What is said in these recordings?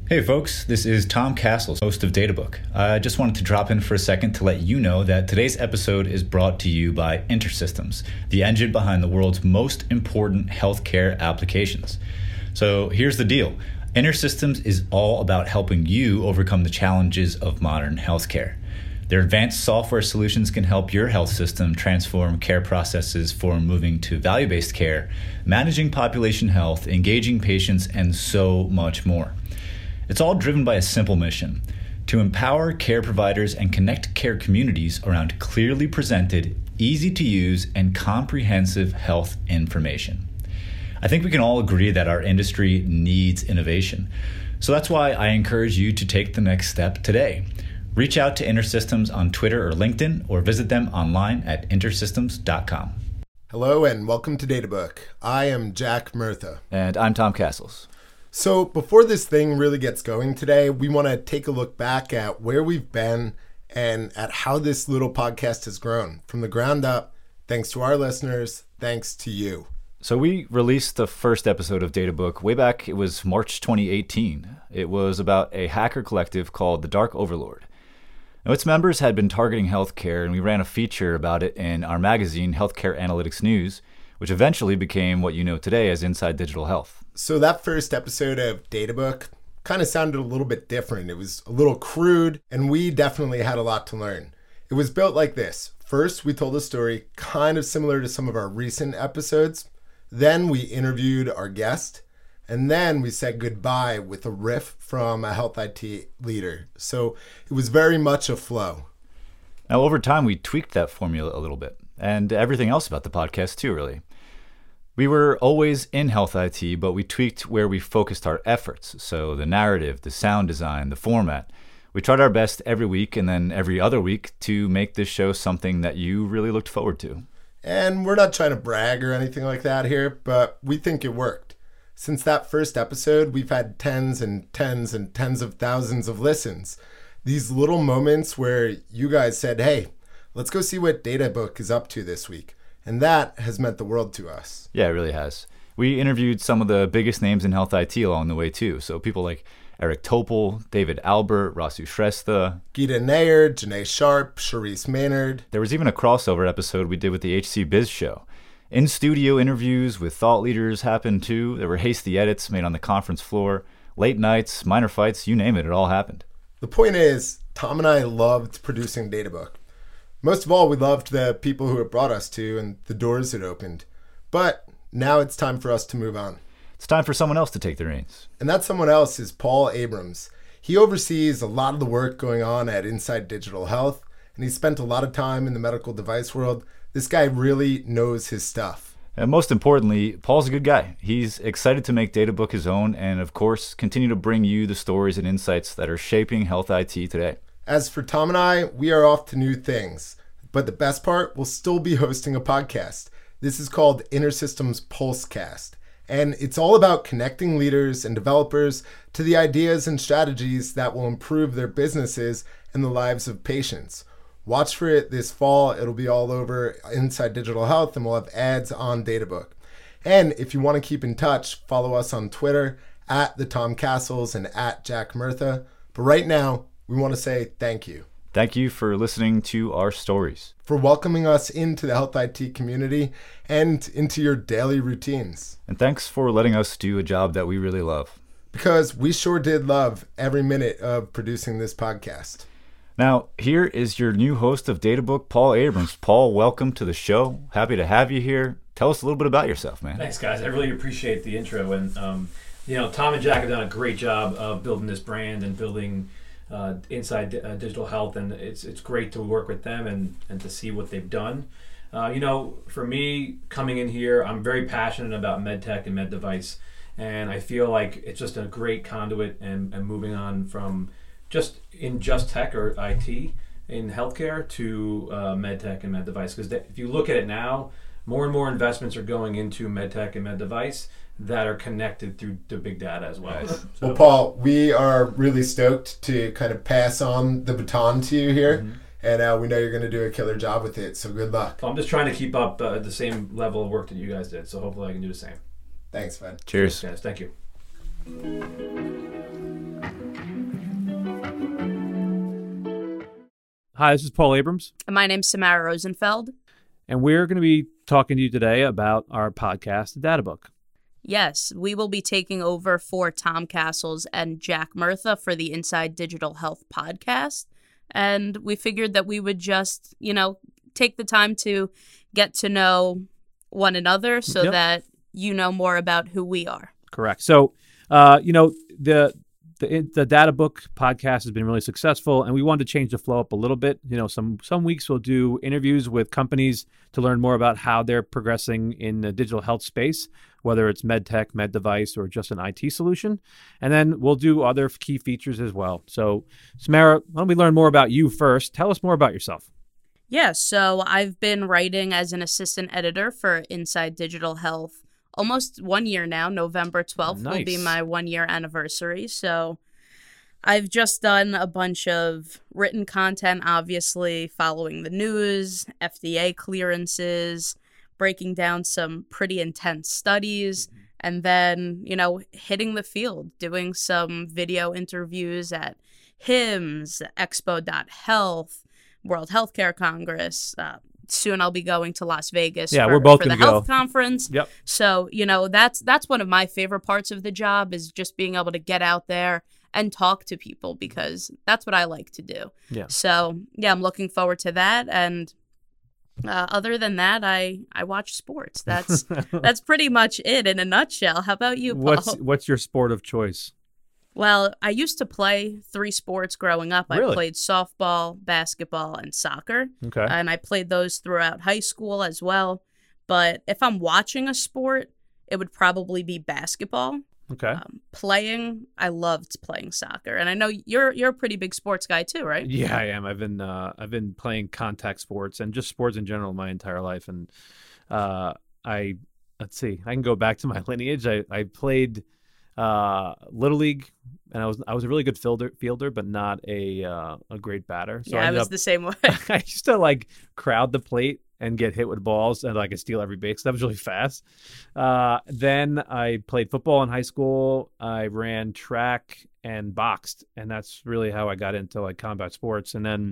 Hey folks, this is Tom Castles, host of Databook. I just wanted to drop in for a second to let you know that today's episode is brought to you by InterSystems, the engine behind the world's most important healthcare applications. So here's the deal. InterSystems is all about helping you overcome the challenges of modern healthcare. Their advanced software solutions can help your health system transform care processes for moving to value-based care, managing population health, engaging patients, and so much more. It's all driven by a simple mission: to empower care providers and connect care communities around clearly presented, easy to use, and comprehensive health information. I think we can all agree that our industry needs innovation. So that's why I encourage you to take the next step today. Reach out to InterSystems on Twitter or LinkedIn, or visit them online at intersystems.com. Hello and welcome to Databook. I am Jack Murtha. And I'm Tom Castles. So before this thing really gets going today, we want to take a look back at where we've been and at how this little podcast has grown from the ground up, thanks to our listeners, thanks to you. So we released the first episode of Databook way back, it was March 2018. It was about a hacker collective called the Dark Overlord. Now, its members had been targeting healthcare, and we ran a feature about it in our magazine, Healthcare Analytics News, which eventually became what you know today as Inside Digital Health. So that first episode of Databook kind of sounded a little bit different. It was a little crude, and we definitely had a lot to learn. It was built like this. First, we told a story kind of similar to some of our recent episodes. Then we interviewed our guest, and then we said goodbye with a riff from a health IT leader. So it was very much a flow. Now, over time, we tweaked that formula a little bit, and everything else about the podcast too, really. We were always in health IT, but we tweaked where we focused our efforts. So the narrative, the sound design, the format. We tried our best every week and then every other week to make this show something that you really looked forward to. And we're not trying to brag or anything like that here, but we think it worked. Since that first episode, we've had tens and tens and tens of thousands of listens. These little moments where you guys said, hey, let's go see what Databook is up to this week. And that has meant the world to us. Yeah, it really has. We interviewed some of the biggest names in health IT along the way too. So people like Eric Topol, David Albert, Rasu Shrestha, Geeta Nair, Janae Sharp, Charisse Maynard. There was even a crossover episode we did with the HC Biz show. In-studio interviews with thought leaders happened too. There were hasty edits made on the conference floor, late nights, minor fights, you name it, it all happened. The point is, Tom and I loved producing Databook. Most of all, we loved the people who it brought us to and the doors it opened. But now it's time for us to move on. It's time for someone else to take the reins. And that someone else is Paul Abrams. He oversees a lot of the work going on at Inside Digital Health, and he spent a lot of time in the medical device world. This guy really knows his stuff. And most importantly, Paul's a good guy. He's excited to make Databook his own and, of course, continue to bring you the stories and insights that are shaping health IT today. As for Tom and I, we are off to new things. But the best part, we'll still be hosting a podcast. This is called InterSystems Pulsecast. And it's all about connecting leaders and developers to the ideas and strategies that will improve their businesses and the lives of patients. Watch for it this fall. It'll be all over Inside Digital Health, and we'll have ads on Databook. And if you want to keep in touch, follow us on Twitter at the Tom Castles and at Jack Murtha. But right now, we want to say thank you. Thank you for listening to our stories, for welcoming us into the health IT community and into your daily routines. And thanks for letting us do a job that we really love. Because we sure did love every minute of producing this podcast. Now, here is your new host of Databook, Paul Abrams. Paul, welcome to the show. Happy to have you here. Tell us a little bit about yourself, man. Thanks, guys. I really appreciate the intro. And, Tom and Jack have done a great job of building this brand and building Inside Digital Health, and it's great to work with them and to see what they've done. For me, coming in here, I'm very passionate about med tech and med device, and I feel like it's just a great conduit and moving on from just tech or IT in healthcare to med tech and med device. Because if you look at it now, more and more investments are going into med tech and med device that are connected through the big data as well. Nice. Well, Paul, we are really stoked to kind of pass on the baton to you here. Mm-hmm. And we know you're going to do a killer job with it, so good luck. I'm just trying to keep up the same level of work that you guys did, so hopefully I can do the same. Thanks, man. Cheers. Guys, thank you. Hi, this is Paul Abrams. And my name's Samara Rosenfeld. And we're going to be talking to you today about our podcast, The Data Book. Yes, we will be taking over for Tom Castles and Jack Murtha for the Inside Digital Health podcast. And we figured that we would just, take the time to get to know one another so that you know more about who we are. Correct. So, the Data Book podcast has been really successful, and we wanted to change the flow up a little bit. Some weeks we'll do interviews with companies to learn more about how they're progressing in the digital health space, whether it's med tech, med device, or just an IT solution. And then we'll do other key features as well. So, Samara, why don't we learn more about you first? Tell us more about yourself. Yeah, so I've been writing as an assistant editor for Inside Digital Health almost 1 year now. November 12th will be my 1 year anniversary. So I've just done a bunch of written content, obviously, following the news, FDA clearances, breaking down some pretty intense studies, and then, hitting the field, doing some video interviews at HIMSS, Expo.Health, World Healthcare Congress. Soon I'll be going to Las Vegas we're both for the gonna go. health conference. Yep. So, that's one of my favorite parts of the job is just being able to get out there and talk to people because that's what I like to do. Yeah. So, I'm looking forward to that. And other than that, I watch sports. That's pretty much it in a nutshell. How about you, Paul? What's your sport of choice? Well, I used to play 3 sports growing up. Really? I played softball, basketball, and soccer. Okay. And I played those throughout high school as well. But if I'm watching a sport, it would probably be basketball. Okay. Playing, I loved playing soccer. And I know you're a pretty big sports guy too, right? Yeah, I am. I've been playing contact sports and just sports in general my entire life. And let's see, I can go back to my lineage. I played Little League, and I was a really good fielder, but not a great batter. So I was the same way. I used to crowd the plate and get hit with balls, and I could steal every base. That was really fast. Then I played football in high school. I ran track and boxed, and that's really how I got into combat sports. And then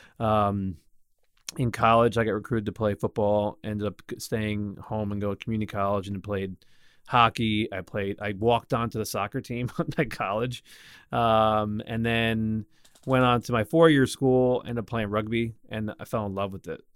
in college, I got recruited to play football. Ended up staying home and go to community college and played hockey. I walked onto the soccer team at college, and then went on to my 4-year school, ended up playing rugby, and I fell in love with it.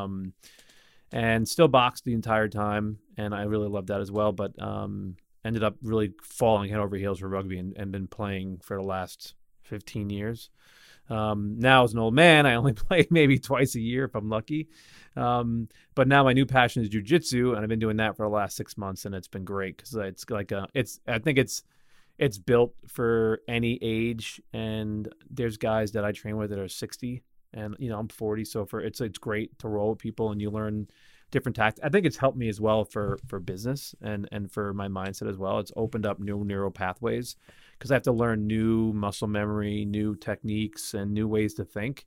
And still boxed the entire time, and I really loved that as well, but ended up really falling head over heels for rugby and been playing for the last 15 years. Now as an old man, I only play maybe twice a year if I'm lucky. But now my new passion is jiu-jitsu, and I've been doing that for the last 6 months, and it's been great because I think it's built for any age, and there's guys that I train with that are 60, and I'm 40, so it's great to roll with people, and you learn different tactics. I think it's helped me as well for business and for my mindset as well. It's opened up new neural pathways because I have to learn new muscle memory, new techniques, and new ways to think.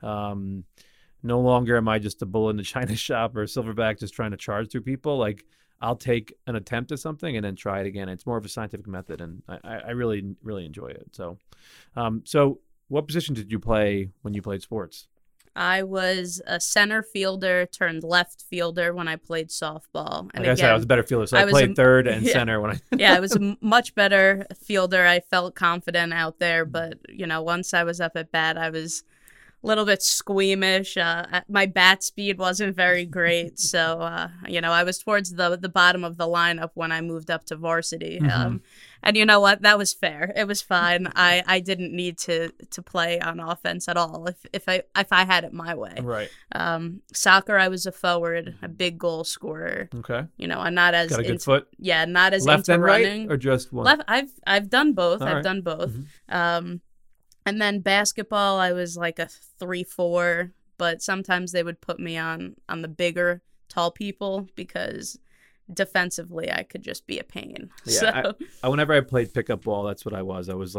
No longer am I just a bull in the china shop or a silverback just trying to charge through people. I'll take an attempt at something and then try it again. It's more of a scientific method, and I really, really enjoy it. So, so what position did you play when you played sports? I was a center fielder turned left fielder when I played softball. And I said, I was a better fielder, so I played third and center when I... I was a much better fielder. I felt confident out there, but, once I was up at bat, I was a little bit squeamish. My bat speed wasn't very great, so I was towards the bottom of the lineup when I moved up to varsity. Mm-hmm. And you know what? That was fair. It was fine. I didn't need to play on offense at all if I had it my way. Right. Soccer, I was a forward, a big goal scorer. Okay. I'm not as got a good foot. Yeah, not as left into and running. Right, or just one. Left. I've done both. All I've right. done both. Mm-hmm. And then basketball, I was like a 3-4, but sometimes they would put me on the bigger, tall people because defensively I could just be a pain. Yeah, so whenever I played pickup ball, that's what I was. I was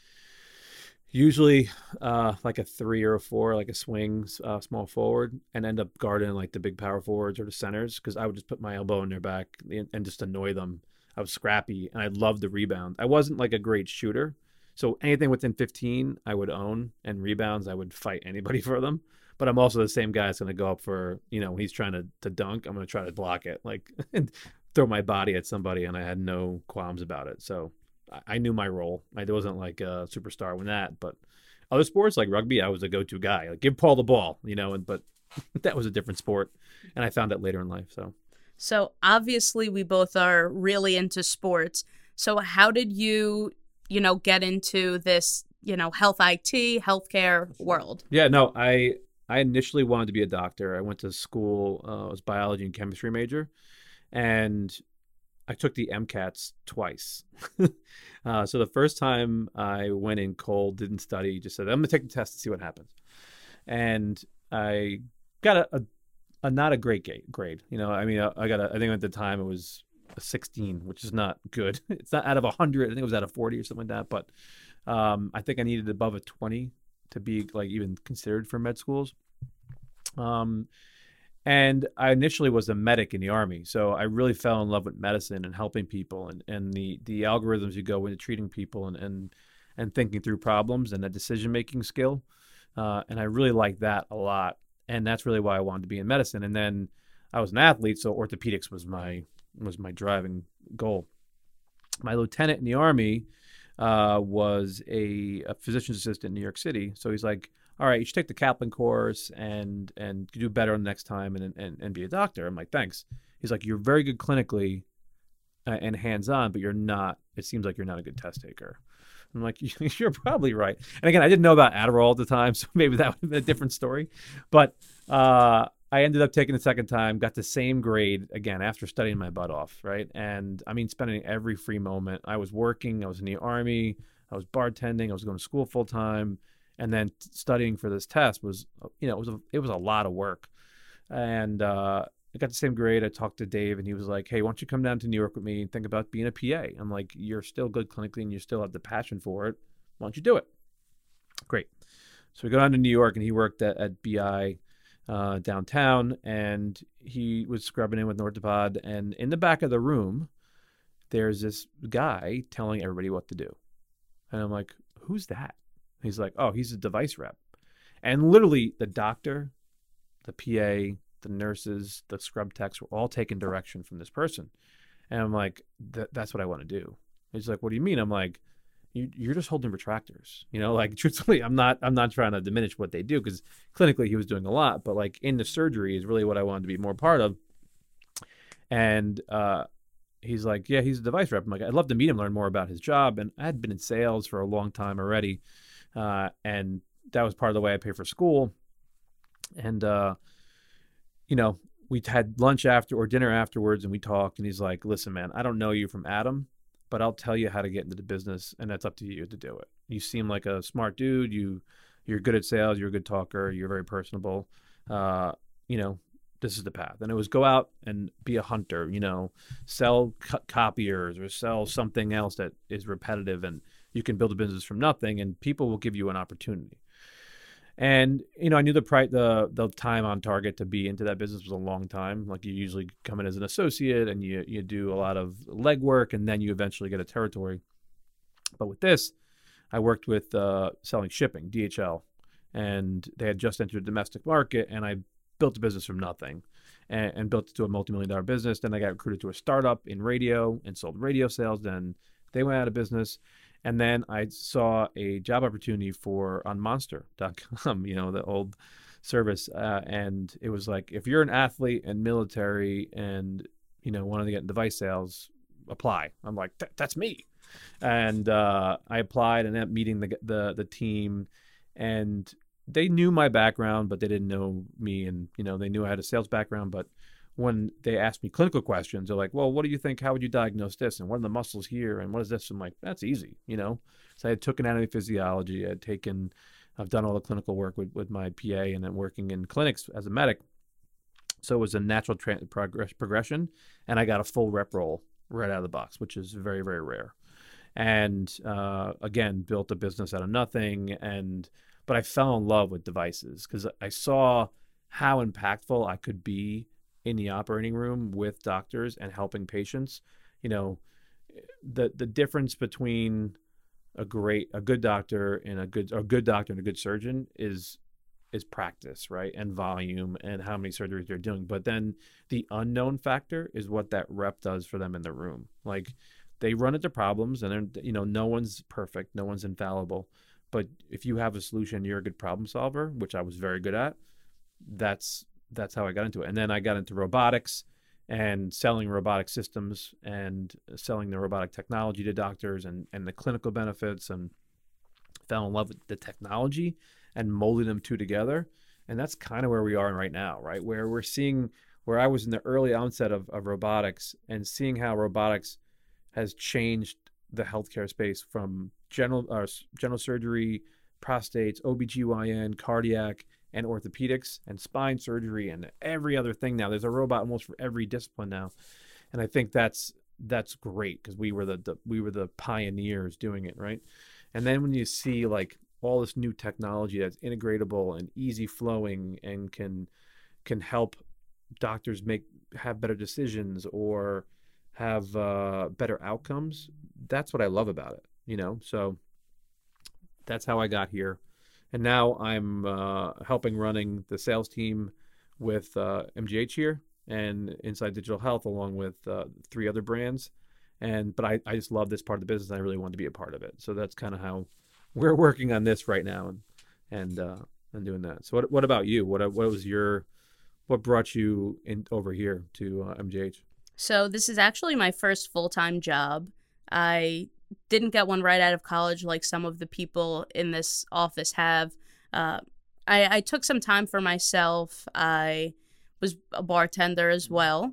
usually like a 3 or a 4, like a swing, small forward, and end up guarding the big power forwards or the centers because I would just put my elbow in their back and just annoy them. I was scrappy, and I loved the rebound. I wasn't a great shooter, So anything within 15, I would own, and rebounds, I would fight anybody for them. But I'm also the same guy that's going to go up for, when he's trying to dunk, I'm going to try to block it, like throw my body at somebody, and I had no qualms about it. So I knew my role. I wasn't like a superstar with that, but other sports like rugby, I was a go-to guy. Like, give Paul the ball, but that was a different sport, and I found that later in life. So obviously we both are really into sports. So how did you, get into this, health IT, healthcare world? Yeah, no, I initially wanted to be a doctor. I went to school, I was biology and chemistry major, and I took the MCATs twice. So the first time I went in cold, didn't study, just said, I'm going to take the test and see what happens. And I got a not a great grade. I think at the time it was a 16, which is not good. It's not out of 100. I think it was out of 40 or something like that. But I think I needed above a 20 to be like even considered for med schools. And I initially was a medic in the Army. So I really fell in love with medicine and helping people and the algorithms you go into treating people and thinking through problems and that decision-making skill. And I really liked that a lot. And that's really why I wanted to be in medicine. And then I was an athlete, so orthopedics was my driving goal. My lieutenant in the Army was a physician's assistant in New York City. So he's like, all right, you should take the Kaplan course and do better the next time and be a doctor. I'm like, thanks. He's like, you're very good clinically and hands-on, but it seems like you're not a good test taker. I'm like, you're probably right. And again, I didn't know about Adderall at the time, so maybe that would have been a different story. But I ended up taking the second time, got the same grade again after studying my butt off, right? And spending every free moment. I was working, I was in the Army, I was bartending, I was going to school full time, and then studying for this test was, it was a lot of work. And I got the same grade. I talked to Dave, and he was like, hey, why don't you come down to New York with me and think about being a PA? I'm like, you're still good clinically, and you still have the passion for it. Why don't you do it? Great. So we go down to New York, and he worked at BI downtown, and he was scrubbing in with an orthopod. And in the back of the room, there's this guy telling everybody what to do. And I'm like, who's that? He's like, oh, he's a device rep. And literally the doctor, the PA, the nurses, the scrub techs were all taking direction from this person. And I'm like, that's what I want to do. He's like, what do you mean? I'm like, you're just holding retractors. Like, truthfully, I'm not trying to diminish what they do, because clinically he was doing a lot, but like in the surgery is really what I wanted to be more part of. And he's like, yeah, he's a device rep. I'm like, I'd love to meet him, learn more about his job. And I had been in sales for a long time already. And that was part of the way I pay for school. And, we had lunch or dinner afterwards, and we talked, and he's like, listen, man, I don't know you from Adam, but I'll tell you how to get into the business, and that's up to you to do it. You seem like a smart dude. You're good at sales. You're a good talker. You're very personable. This is the path. And it was go out and be a hunter, sell copiers or sell something else that is repetitive, and you can build a business from nothing, and people will give you an opportunity. And, I knew the time on target to be into that business was a long time. Like, you usually come in as an associate and you do a lot of legwork, and then you eventually get a territory. But with this, I worked with selling shipping, DHL, and they had just entered the domestic market, and I built a business from nothing and built it to a multi-million-dollar business. Then I got recruited to a startup in radio and sold radio sales. Then they went out of business. And then I saw a job opportunity on Monster.com, the old service. And it was like, if you're an athlete and military and, wanted to get in device sales, apply. I'm like, that's me. And I applied and ended up meeting the team. And they knew my background, but they didn't know me. And, they knew I had a sales background, but when they asked me clinical questions, they're like, well, what do you think? How would you diagnose this? And what are the muscles here? And what is this? I'm like, that's easy, So I took anatomy physiology. I've done all the clinical work with my PA, and then working in clinics as a medic. So it was a natural progression. And I got a full rep role right out of the box, which is very, very rare. And again, built a business out of nothing. But I fell in love with devices because I saw how impactful I could be in the operating room with doctors and helping patients. The difference between a good doctor and a good doctor and a good surgeon is practice, right? And volume and how many surgeries they're doing. But then the unknown factor is what that rep does for them in the room. Like they run into problems and then, no one's perfect, no one's infallible. But if you have a solution, you're a good problem solver, which I was very good at. That's how I got into it. And then I got into robotics and selling robotic systems and selling the robotic technology to doctors and the clinical benefits, and fell in love with the technology and molding them two together. And that's kind of where we are right now, right? Where I was in the early onset of robotics and seeing how robotics has changed the healthcare space from general surgery, prostates, OBGYN, cardiac, and orthopedics and spine surgery and every other thing now. There's a robot almost for every discipline now. And I think that's great because we were the pioneers doing it, right? And then when you see like all this new technology that's integratable and easy flowing and can help doctors have better decisions or have better outcomes, that's what I love about it, So that's how I got here. And now I'm helping running the sales team with MGH here and Inside Digital Health, along with 3 other brands. But I just love this part of the business. And I really want to be a part of it. So that's kind of how we're working on this right now and doing that. So what about you? What brought you over here to MGH? So this is actually my first full-time job. I didn't get one right out of college like some of the people in this office have. I took some time for myself. I was a bartender as well,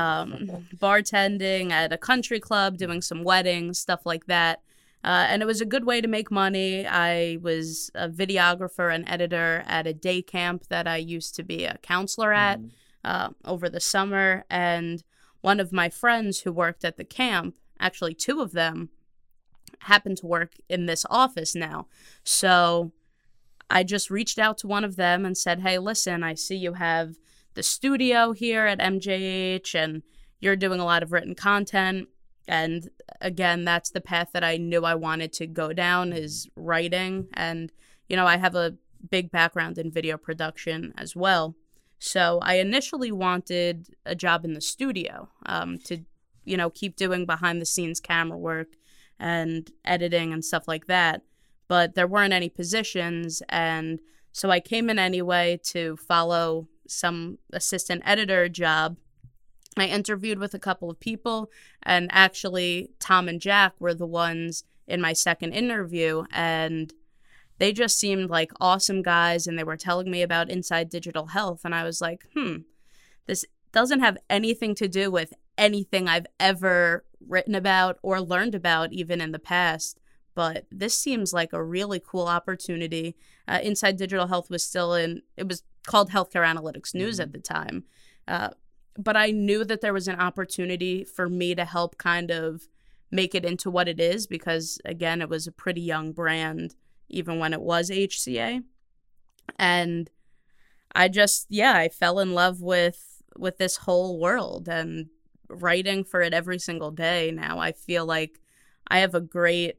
bartending at a country club, doing some weddings, stuff like that. And it was a good way to make money. I was a videographer and editor at a day camp that I used to be a counselor at over the summer. And one of my friends who worked at the camp, actually 2 of them, happen to work in this office now. So I just reached out to one of them and said, hey, listen, I see you have the studio here at MJH and you're doing a lot of written content. And again, that's the path that I knew I wanted to go down, is writing. And, I have a big background in video production as well. So I initially wanted a job in the studio to, keep doing behind the scenes camera work and editing and stuff like that. But there weren't any positions. And so I came in anyway to follow some assistant editor job. I interviewed with a couple of people, and actually Tom and Jack were the ones in my second interview, and they just seemed like awesome guys, and they were telling me about Inside Digital Health, and I was like, this doesn't have anything to do with anything I've ever written about or learned about even in the past, but this seems like a really cool opportunity. Inside Digital Health was it was called Healthcare Analytics News at the time, but I knew that there was an opportunity for me to help kind of make it into what it is because, again, it was a pretty young brand even when it was HCA. And I fell in love with this whole world and writing for it every single day. Now I feel like I have a great,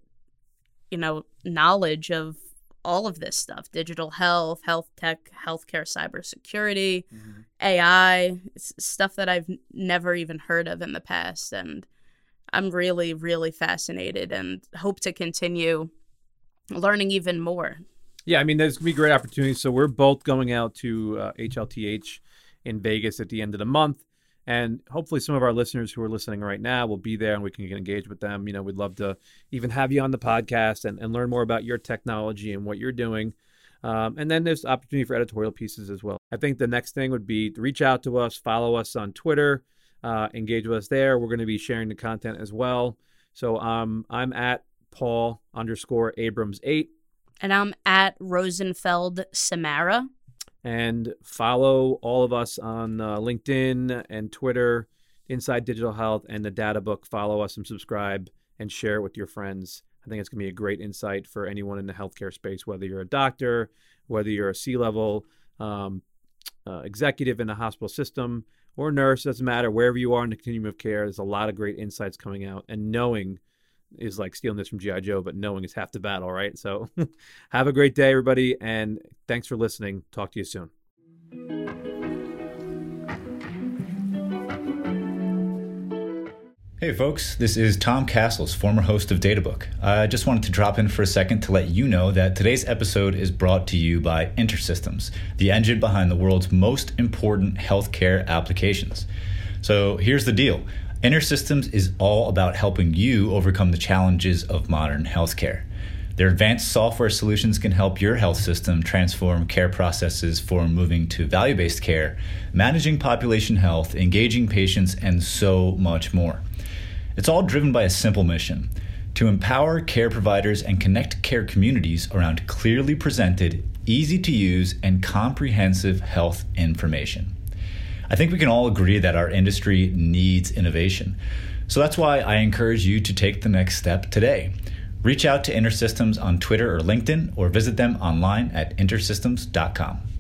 knowledge of all of this stuff: digital health, health tech, healthcare, cybersecurity, AI, stuff that I've never even heard of in the past. And I'm really, really fascinated and hope to continue learning even more. Yeah, I mean, there's going to be great opportunities. So we're both going out to HLTH in Vegas at the end of the month. And hopefully some of our listeners who are listening right now will be there and we can engage with them. We'd love to even have you on the podcast and learn more about your technology and what you're doing. And then there's opportunity for editorial pieces as well. I think the next thing would be to reach out to us, follow us on Twitter, engage with us there. We're going to be sharing the content as well. So I'm at Paul_Abrams8. And I'm at Rosenfeld Samara. And follow all of us on LinkedIn and Twitter, Inside Digital Health, and the Data Book. Follow us and subscribe and share it with your friends. I think it's going to be a great insight for anyone in the healthcare space, whether you're a doctor, whether you're a C-level executive in the hospital system or nurse, doesn't matter, wherever you are in the continuum of care. There's a lot of great insights coming out, and knowing is like stealing this from G.I. Joe, but knowing is half the battle, right? So have a great day, everybody, and thanks for listening. Talk to you soon. Hey folks, this is Tom Castles, former host of Databook. I just wanted to drop in for a second to let you know that today's episode is brought to you by InterSystems, the engine behind the world's most important healthcare applications. So here's the deal. InterSystems is all about helping you overcome the challenges of modern healthcare. Their advanced software solutions can help your health system transform care processes for moving to value-based care, managing population health, engaging patients, and so much more. It's all driven by a simple mission: to empower care providers and connect care communities around clearly presented, easy to use, and comprehensive health information. I think we can all agree that our industry needs innovation. So that's why I encourage you to take the next step today. Reach out to InterSystems on Twitter or LinkedIn, or visit them online at intersystems.com.